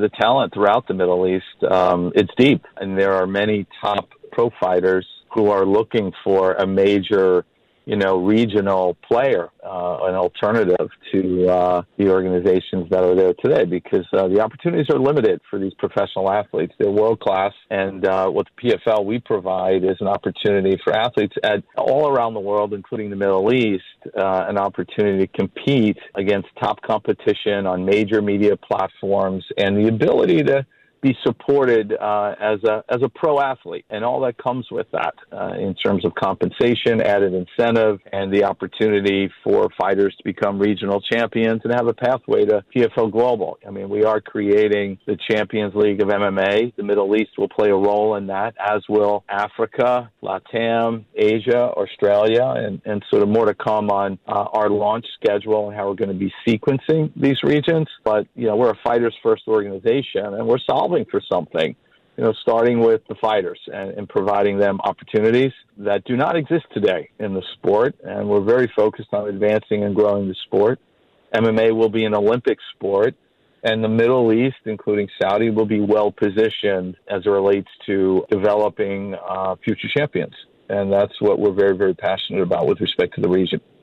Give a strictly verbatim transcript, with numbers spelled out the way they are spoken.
the talent throughout the Middle East, um, it's deep. And there are many top pro fighters who are looking for a major, you know, regional player, uh, an alternative to uh, the organizations that are there today, because uh, the opportunities are limited for these professional athletes. They're world class, and uh, with the P F L, we provide is an opportunity for athletes at all around the world, including the Middle East, uh, an opportunity to compete against top competition on major media platforms, and the ability to be supported uh, as a as a pro athlete, and all that comes with that uh, in terms of compensation, added incentive, and the opportunity for fighters to become regional champions and have a pathway to P F L Global. I mean, we are creating the Champions League of M M A. The Middle East will play a role in that, as will Africa, LATAM, Asia, Australia, and, and sort of more to come on uh, our launch schedule and how we're going to be sequencing these regions. But, you know, we're a fighters first organization, and we're solving for something, you know, starting with the fighters and, and providing them opportunities that do not exist today in the sport. And we're very focused on advancing and growing the sport. M M A will be an Olympic sport, and the Middle East, including Saudi, will be well positioned as it relates to developing uh, future champions. And that's what we're very, very passionate about with respect to the region.